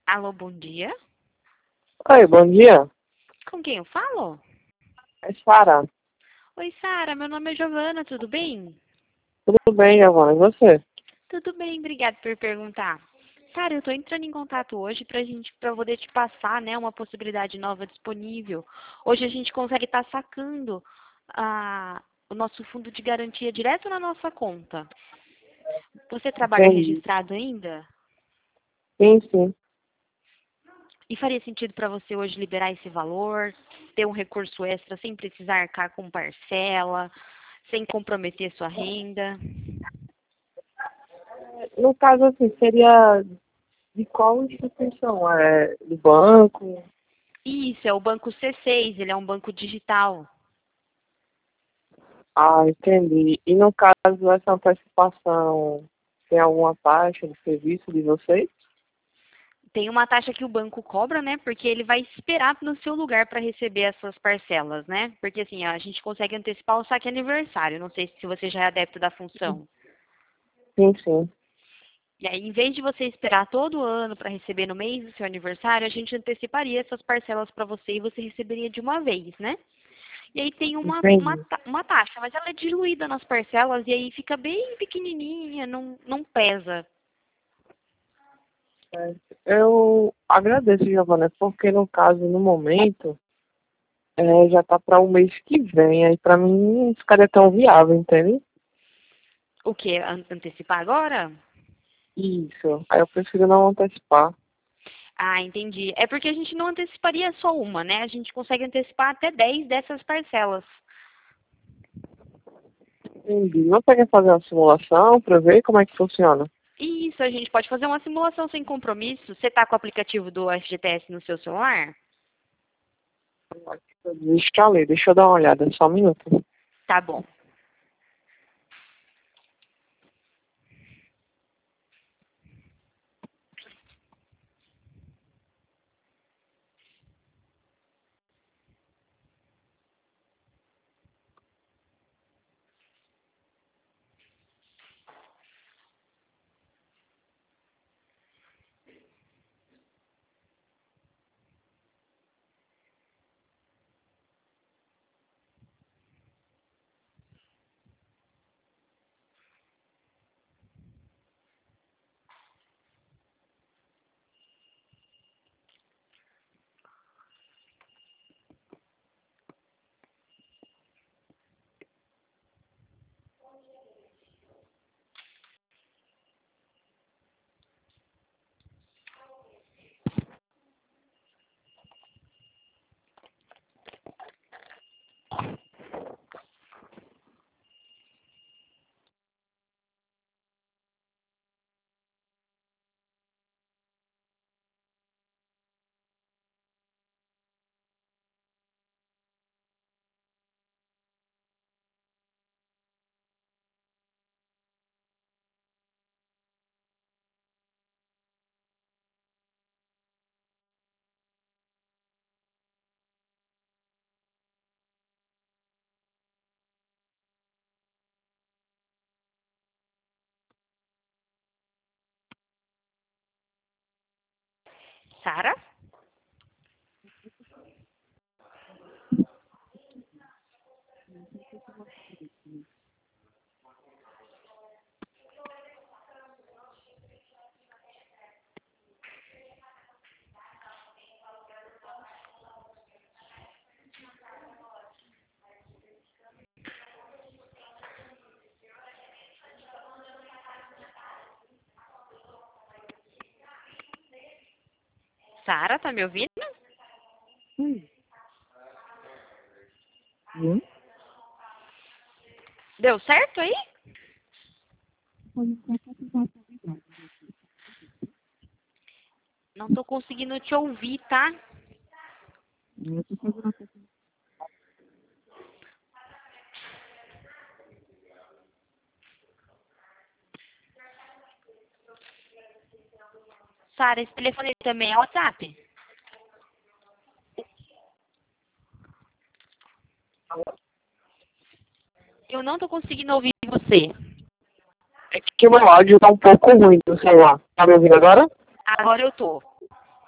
Alô, bom dia. Oi, bom dia. Com quem eu falo? É Sara. Oi, Sara, meu nome é Giovana, tudo bem? Tudo bem, Giovana? E você? Tudo bem, obrigada por perguntar. Sara, eu tô entrando em contato hoje pra poder te passar, né, uma possibilidade nova disponível. Hoje a gente consegue estar sacando o nosso fundo de garantia direto na nossa conta. Você trabalha Entendi. registrado ainda? Sim, sim. E faria sentido para você hoje liberar esse valor, ter um recurso extra sem precisar arcar com parcela, sem comprometer sua renda? No caso, assim, seria de qual instituição? É do banco? Isso, é o banco C6, ele é um banco digital. Ah, entendi. E no caso, essa antecipação tem alguma taxa de serviço de vocês? Tem uma taxa que o banco cobra, né? Porque ele vai esperar no seu lugar para receber essas parcelas, né? Porque assim, a gente consegue antecipar o saque aniversário. Não sei se você já é adepto da função. Sim, sim. E aí, em vez de você esperar todo ano para receber no mês do seu aniversário, a gente anteciparia essas parcelas para você e você receberia de uma vez, né? E aí tem Entendi. uma taxa, mas ela é diluída nas parcelas e aí fica bem pequenininha, não pesa. É, eu agradeço, Giovana, porque no caso, no momento, já tá para o mês que vem. Aí para mim ficaria tão viável, entende? O que? Antecipar agora? Isso. Aí eu prefiro não antecipar. Ah, entendi. É porque a gente não anteciparia só uma, né? A gente consegue antecipar até 10 dessas parcelas. Entendi. Você quer fazer uma simulação para ver como é que funciona? Isso, a gente pode fazer uma simulação sem compromisso. Você está com o aplicativo do FGTS no seu celular? Eu desinstalei, deixa eu dar uma olhada, só um minuto. Tá bom. Sara? Sara, tá me ouvindo? Hum? Deu certo aí? Não tô conseguindo te ouvir, tá? Sara, esse telefone também é WhatsApp? Eu não tô conseguindo ouvir você. É que o meu áudio tá um pouco ruim do celular. Tá me ouvindo agora? Agora eu tô.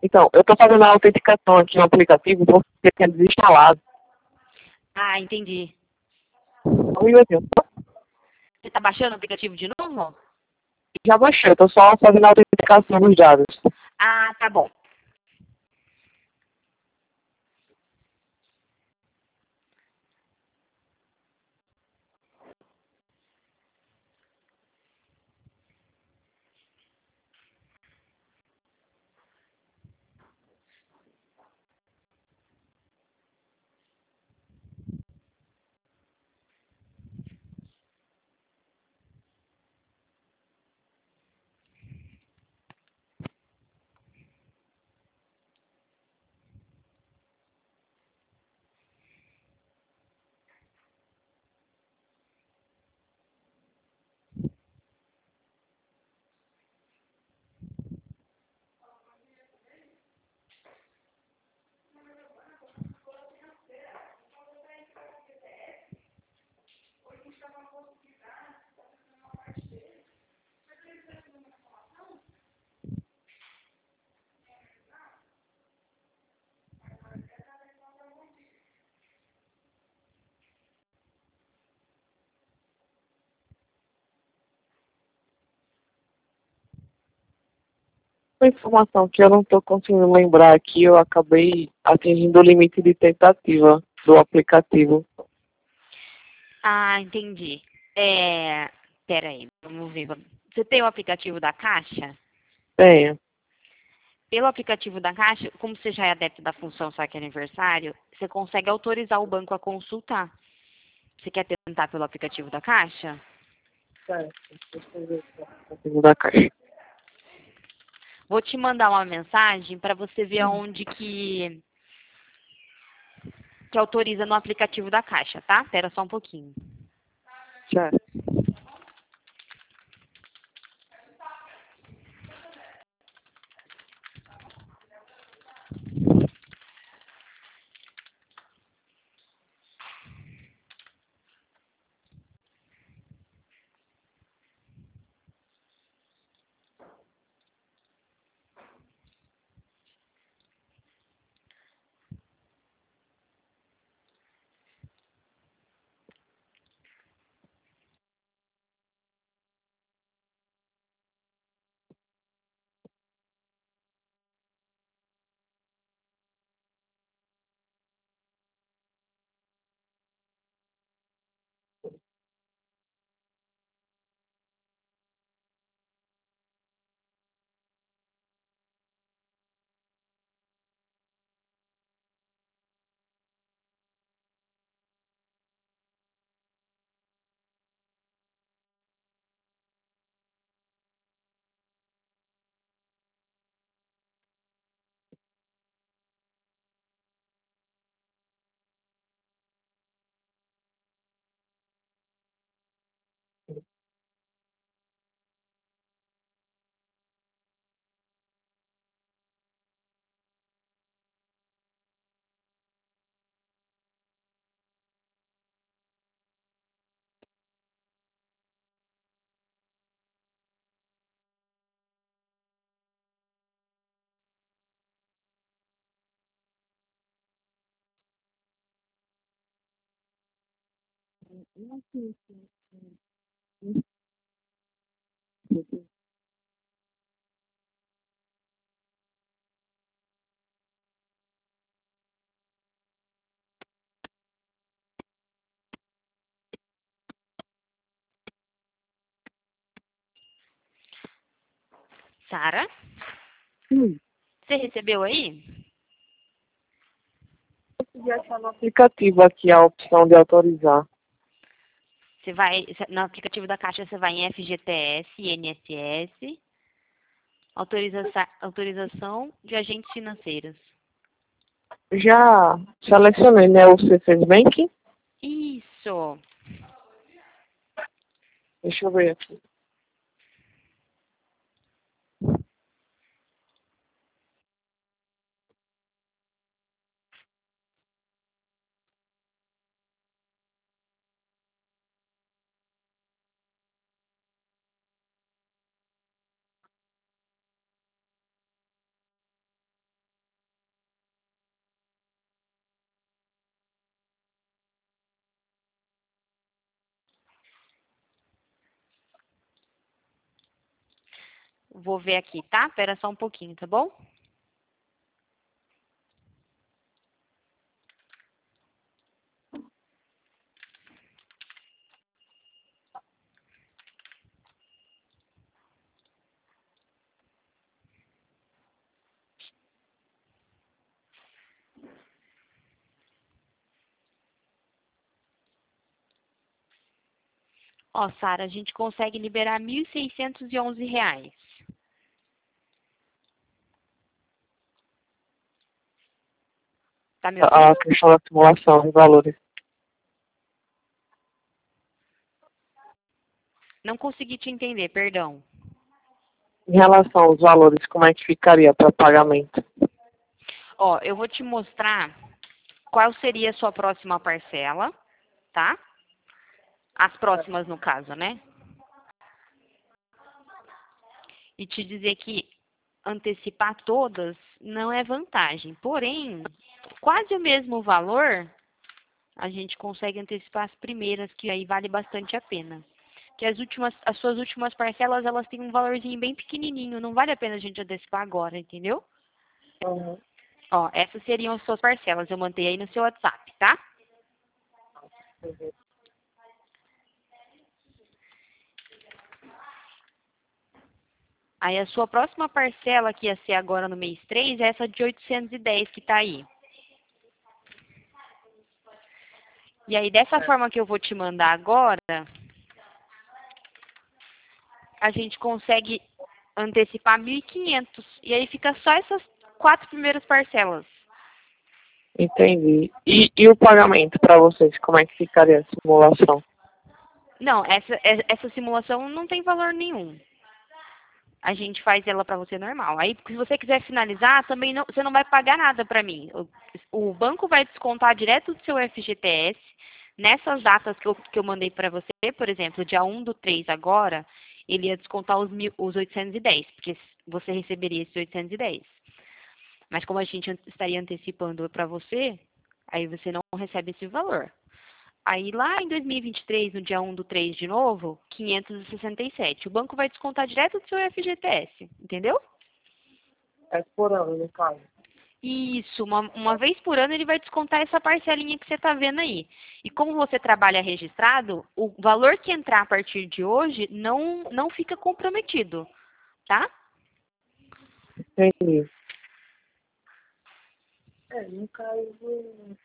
Então, eu estou fazendo a autenticação aqui no aplicativo porque tinha desinstalado. Ah, entendi. Um minutinho. Você está baixando o aplicativo de novo? Já baixei, eu estou só fazendo a autenticação dos dados. Ah, tá bom. Uma informação que eu não estou conseguindo lembrar aqui, eu acabei atingindo o limite de tentativa do aplicativo. Ah, entendi. Pera aí, vamos ver. Você tem o aplicativo da Caixa? Tenho. Pelo aplicativo da Caixa, como você já é adepto da função Saque Aniversário, você consegue autorizar o banco a consultar. Você quer tentar pelo aplicativo da Caixa? Certo. Deixa eu ver o aplicativo da Caixa. Vou te mandar uma mensagem para você ver aonde que autoriza no aplicativo da Caixa, tá? Espera só um pouquinho. Certo. Sara, Sim. você recebeu aí? Consegui achar no aplicativo aqui a opção de autorizar. Você vai, no aplicativo da Caixa, você vai em FGTS, INSS, autorização de agentes financeiros. Já selecionei, né, o C6 Bank. Isso. Deixa eu ver aqui. Vou ver aqui, tá? Espera só um pouquinho, tá bom? Ó, Sara, a gente consegue liberar R$ 1.611. Tá me ouvindo? A questão da simulação de valores. Não consegui te entender, perdão. Em relação aos valores, como é que ficaria para pagamento? Ó, eu vou te mostrar qual seria a sua próxima parcela, tá? As próximas, no caso, né? E te dizer que antecipar todas não é vantagem. Porém, quase o mesmo valor, a gente consegue antecipar as primeiras, que aí vale bastante a pena. Que as suas últimas parcelas, elas têm um valorzinho bem pequenininho. Não vale a pena a gente antecipar agora, entendeu? Uhum. Ó, essas seriam as suas parcelas. Eu mandei aí no seu WhatsApp, tá? Aí a sua próxima parcela, que ia ser agora no mês 3, é essa de 810 que tá aí. E aí, dessa forma que eu vou te mandar agora, a gente consegue antecipar 1.500. E aí fica só essas 4 primeiras parcelas. Entendi. E o pagamento para vocês, como é que ficaria a simulação? Não, essa simulação não tem valor nenhum. A gente faz ela para você normal. Aí, se você quiser finalizar, também não, você não vai pagar nada para mim. O banco vai descontar direto do seu FGTS. Nessas datas que eu mandei para você, por exemplo, dia 1/3 agora, ele ia descontar os 810, porque você receberia esses 810. Mas como a gente estaria antecipando para você, aí você não recebe esse valor. Aí lá em 2023, no dia 1/3 de novo, 567. O banco vai descontar direto do seu FGTS, entendeu? É por ano, no caso. Isso, uma vez por ano ele vai descontar essa parcelinha que você está vendo aí. E como você trabalha registrado, o valor que entrar a partir de hoje não fica comprometido, tá? Entendi. No caso,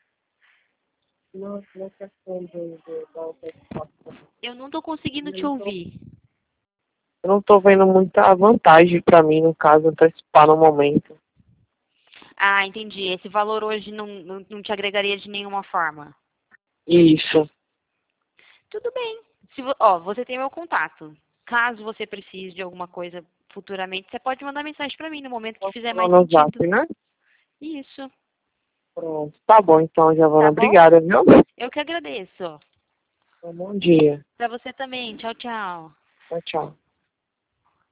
na questão da antecipação, Eu não estou conseguindo te ouvir. eu não estou vendo muita vantagem para mim, no caso, antecipar no momento. Ah, entendi. Esse valor hoje não te agregaria de nenhuma forma. Isso. Tudo bem. Ó, você tem meu contato. Caso você precise de alguma coisa futuramente, você pode mandar mensagem para mim no momento que Posso fizer falar mais no sentido. Zap, né? Isso. Pronto. Tá bom, então, Giovana. Tá bom? Obrigada, viu? Eu que agradeço. Bom dia. Para você também. Tchau, tchau. Tchau, tchau.